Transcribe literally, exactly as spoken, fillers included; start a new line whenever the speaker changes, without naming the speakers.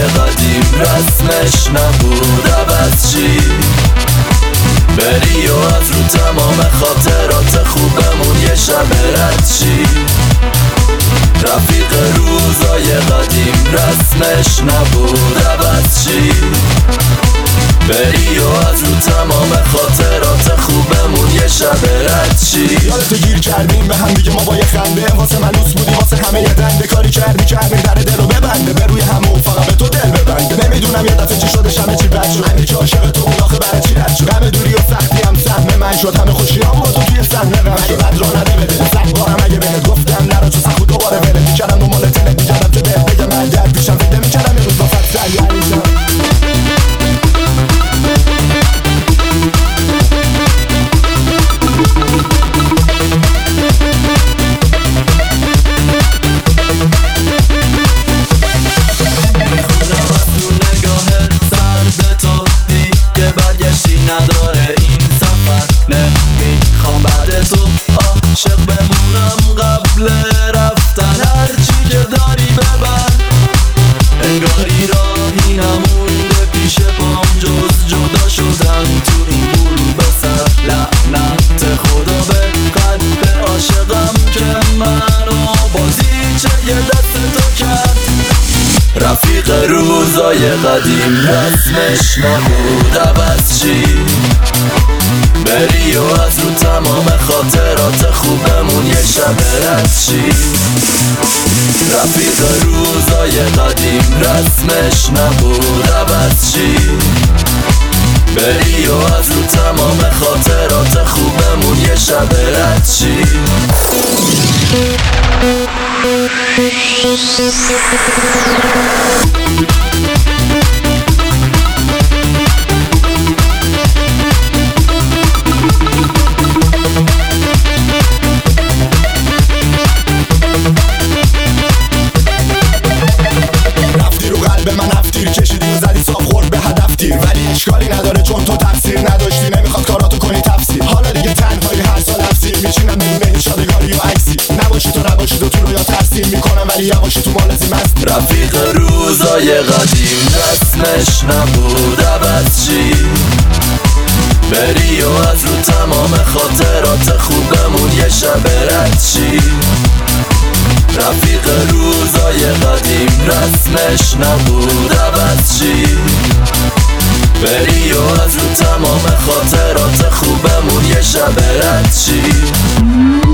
قدیم رسمش نبود عوض چی؟ بری و از رو تمام خاطرات خوبمون یه شب رد چی؟ رفیق روزای قدیم رسمش نبود عوض چی؟ بری و از رو تمام خاطرات خوبمون یه شب رد چی؟
یادتو گیر کردیم به هم دیگه ما با یه خنده واسه منوس بودی واسه همه یه دنده کاری کردی کردیم در دلو ببنده به روی همه و فقط به تو دل ببنده نمیدونم یه دفعه چی شدش همه چی بد شد همه که عاشق تو بود آخه برای چی رد شد همه دوری و سختی هم سهم من شد همه خوشی هم با تو توی صحنه غم شد بد راه نده به دل سخت بارم اگه بهت گفتم نرا چو سخت دوباره ولت میکردم دنبال تلت میکردم که بهت بگم من درد پیشم فکر نمیکردم یه روز با فت سریعیشم
نداره این سفر نمیخوام بعد تو عاشق بمونم قبل رفتن هرچی که داری ببر انگاری راهی نمونده پیش پام جز جدا شدن تو این غروب سر لعنت خدا به قلب عاشقم که منو بازیچه یه دست تو کرد رفیق روزای قدیم رسمش نبود عوض چی؟ بری و از رو تمام خاطرات خوبمون یه شب رد چی؟ رفیق روزای قدیم رسمش نبود عوض چی؟ بری و از رو تمام خاطرات خوبمون یه شب رد چی؟
رفتی رو قلب من افتیر کشیدی و زدی صاف خورد به هدف تیر ولی اشکالی نداره چون تو تفسیر نداشتی نمیخواد کاراتو کنی تفسیر حالا دیگه تنهایی هر سال افسیر میچینم بین شادگاری و عکسی نباشی تو نباشی تو تو رو یا ترسیم میکنم ولی یواشی تو مالزیم است
رفیق روزای قدیم رسمش نبود عوض چی؟ بری و از رو تمام خاطرات خوبمون یه شب رد چی؟ رفیق روزای قدیم رسمش نبود عوض چی؟ بری و از رو تمام خاطرات خوبمون یه شب رد چی؟